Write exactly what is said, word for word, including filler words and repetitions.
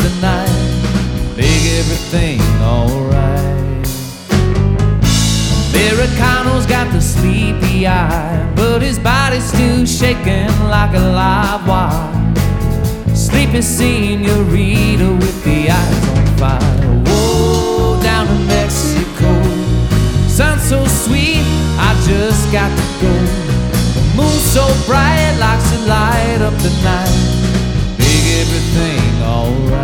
tonight, make everything alright. Americano's got the sleepy eye, but his body's still shaking like a live wire. Sleepy senorita with the eyes on fire. Whoa, down in Mexico, sun so sweet, I just got to go. The moon so bright, likes to light up the night, make everything alright.